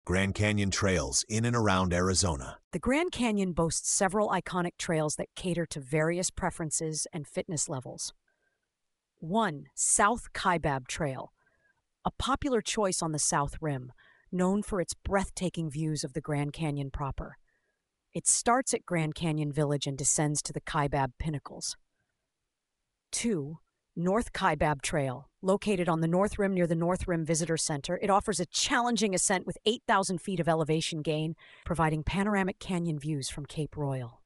Grand Canyon trails in and around Arizona. The Grand Canyon boasts several iconic trails that cater to various preferences and fitness levels. 1. South Kaibab Trail, a popular choice on the South Rim, known for its breathtaking views of the Grand Canyon proper. It starts at Grand Canyon Village and descends to the Kaibab Pinnacles. 2. North Kaibab Trail, located on the North Rim near the North Rim Visitor Center. It offers a challenging ascent with 8,000 feet of elevation gain, providing panoramic canyon views from Cape Royal.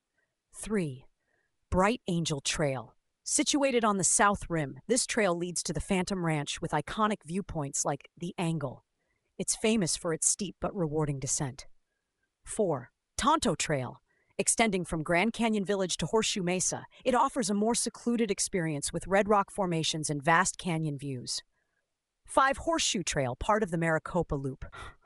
3. Bright Angel Trail. Situated on the South Rim, this trail leads to the Phantom Ranch with iconic viewpoints like the Angle. It's famous for its steep but rewarding descent. 4. Tonto Trail. Extending from Grand Canyon Village to Horseshoe Mesa, it offers a more secluded experience with red rock formations and vast canyon views. 5. Horseshoe Trail, part of the Maricopa Loop.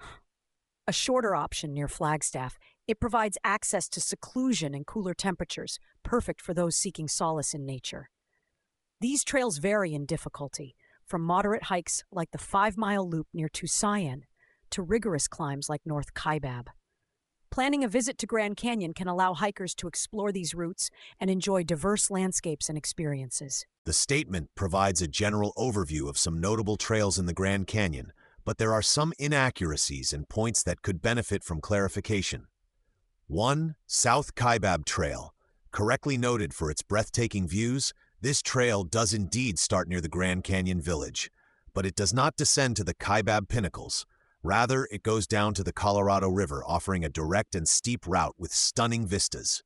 A shorter option near Flagstaff, it provides access to seclusion and cooler temperatures, perfect for those seeking solace in nature. These trails vary in difficulty, from moderate hikes like the 5-mile loop near Tusayan to rigorous climbs like North Kaibab. Planning a visit to Grand Canyon can allow hikers to explore these routes and enjoy diverse landscapes and experiences. The statement provides a general overview of some notable trails in the Grand Canyon, but there are some inaccuracies and points that could benefit from clarification. 1. South Kaibab Trail. Correctly noted for its breathtaking views, this trail does indeed start near the Grand Canyon Village, but it does not descend to the Kaibab Pinnacles. Rather, it goes down to the Colorado River, offering a direct and steep route with stunning vistas.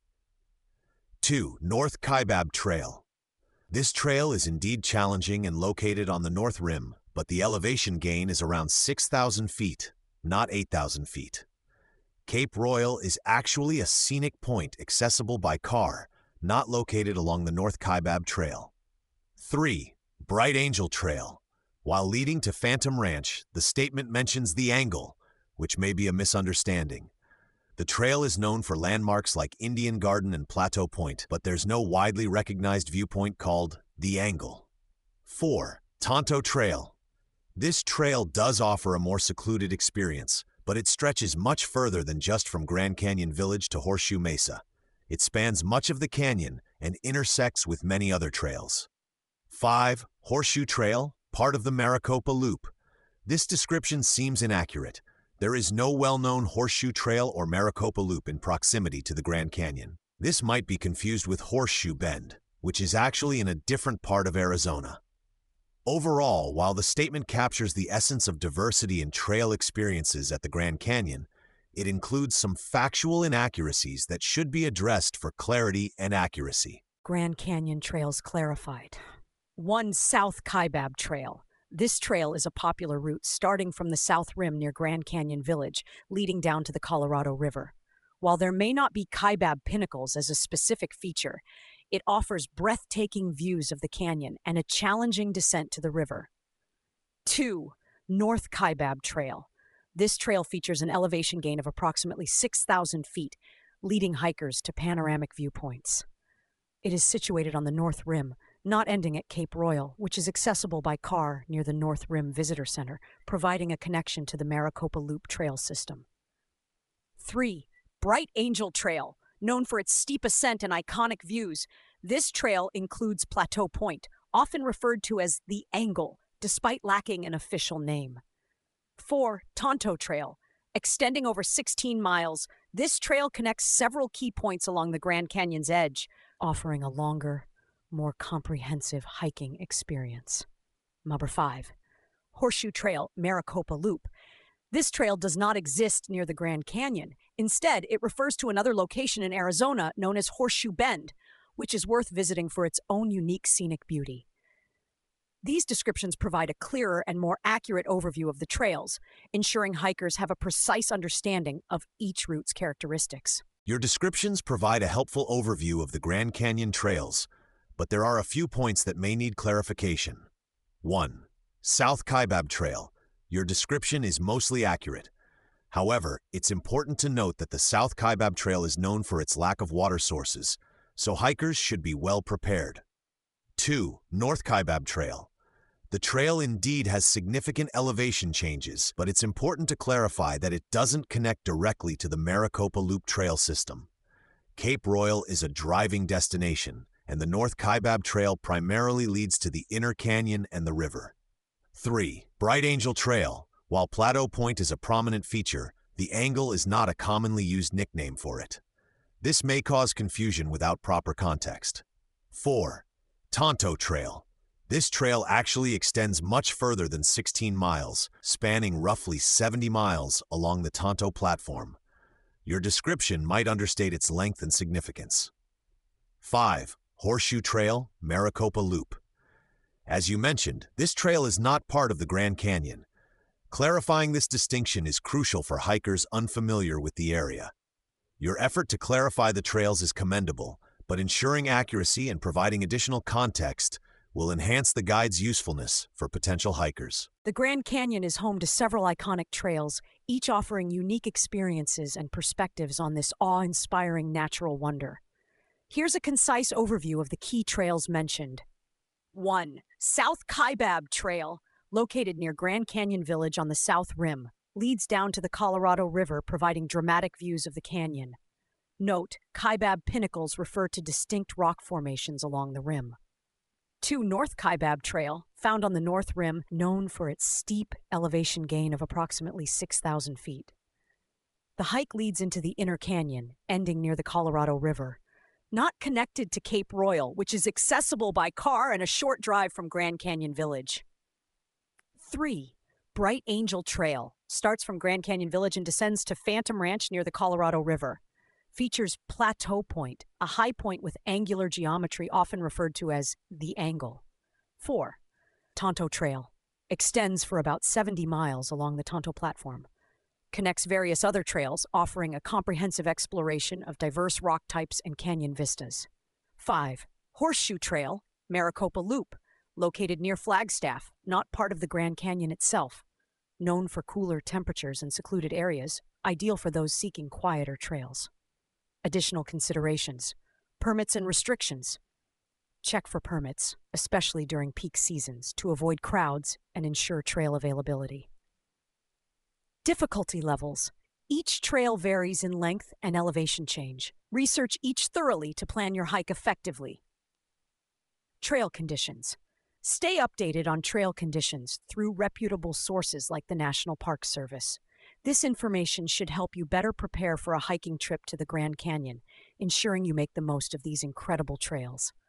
2. North Kaibab Trail. This trail is indeed challenging and located on the North Rim, but the elevation gain is around 6,000 feet, not 8,000 feet. Cape Royal is actually a scenic point accessible by car, not located along the North Kaibab Trail. 3. Bright Angel Trail. While leading to Phantom Ranch, the statement mentions the Angle, which may be a misunderstanding. The trail is known for landmarks like Indian Garden and Plateau Point, but there's no widely recognized viewpoint called the Angle. 4. Tonto Trail. This trail does offer a more secluded experience, but it stretches much further than just from Grand Canyon Village to Horseshoe Mesa. It spans much of the canyon and intersects with many other trails. 5. Horseshoe Trail, part of the Maricopa Loop. This description seems inaccurate. There is no well-known Horseshoe Trail or Maricopa Loop in proximity to the Grand Canyon. This might be confused with Horseshoe Bend, which is actually in a different part of Arizona. Overall, while the statement captures the essence of diversity in trail experiences at the Grand Canyon, it includes some factual inaccuracies that should be addressed for clarity and accuracy. Grand Canyon trails clarified. 1. South Kaibab Trail. This trail is a popular route starting from the South Rim near Grand Canyon Village, leading down to the Colorado River. While there may not be Kaibab Pinnacles as a specific feature, it offers breathtaking views of the canyon and a challenging descent to the river. 2. North Kaibab Trail. This trail features an elevation gain of approximately 6,000 feet, leading hikers to panoramic viewpoints. It is situated on the North Rim, not ending at Cape Royal, which is accessible by car near the North Rim Visitor Center, providing a connection to the Maricopa Loop trail system. 3. Bright Angel Trail. Known for its steep ascent and iconic views, this trail includes Plateau Point, often referred to as the Angle, despite lacking an official name. 4. Tonto Trail. Extending over 16 miles, this trail connects several key points along the Grand Canyon's edge, offering a longer, more comprehensive hiking experience. Number 5. Horseshoe Trail, Maricopa Loop. This trail does not exist near the Grand Canyon. Instead, it refers to another location in Arizona known as Horseshoe Bend, which is worth visiting for its own unique scenic beauty. These descriptions provide a clearer and more accurate overview of the trails, ensuring hikers have a precise understanding of each route's characteristics. Your descriptions provide a helpful overview of the Grand Canyon trails, but there are a few points that may need clarification. 1. South Kaibab Trail. Your description is mostly accurate. However, it's important to note that the South Kaibab Trail is known for its lack of water sources, so hikers should be well prepared. 2. North Kaibab Trail. The trail indeed has significant elevation changes, but it's important to clarify that it doesn't connect directly to the Maricopa Loop trail system. Cape Royal is a driving destination, and the North Kaibab Trail primarily leads to the inner canyon and the river. 3. Bright Angel Trail. While Plateau Point is a prominent feature, the angle is not a commonly used nickname for it. This may cause confusion without proper context. 4. Tonto Trail. This trail actually extends much further than 16 miles, spanning roughly 70 miles along the Tonto Platform. Your description might understate its length and significance. 5. Horseshoe Trail, Maricopa Loop. As you mentioned, this trail is not part of the Grand Canyon. Clarifying this distinction is crucial for hikers unfamiliar with the area. Your effort to clarify the trails is commendable, but ensuring accuracy and providing additional context will enhance the guide's usefulness for potential hikers. The Grand Canyon is home to several iconic trails, each offering unique experiences and perspectives on this awe-inspiring natural wonder. Here's a concise overview of the key trails mentioned. 1. South Kaibab Trail, located near Grand Canyon Village on the south rim, leads down to the Colorado River, providing dramatic views of the canyon. Note, Kaibab pinnacles refer to distinct rock formations along the rim. 2. North Kaibab Trail, found on the north rim, known for its steep elevation gain of approximately 6,000 feet. The hike leads into the inner canyon, ending near the Colorado River. Not connected to Cape Royal, which is accessible by car and a short drive from Grand Canyon Village. 3. Bright Angel Trail, starts from Grand Canyon Village and descends to Phantom Ranch near the Colorado River. Features Plateau Point, a high point with angular geometry often referred to as the angle. 4. Tonto Trail, extends for about 70 miles along the Tonto Platform. Connects various other trails, offering a comprehensive exploration of diverse rock types and canyon vistas. 5. Horseshoe Trail, Maricopa Loop, located near Flagstaff, not part of the Grand Canyon itself. Known for cooler temperatures and secluded areas, ideal for those seeking quieter trails. Additional considerations: permits and restrictions. Check for permits, especially during peak seasons, to avoid crowds and ensure trail availability. Difficulty levels. Each trail varies in length and elevation change. Research each thoroughly to plan your hike effectively. Trail conditions. Stay updated on trail conditions through reputable sources like the National Park Service. This information should help you better prepare for a hiking trip to the Grand Canyon, ensuring you make the most of these incredible trails.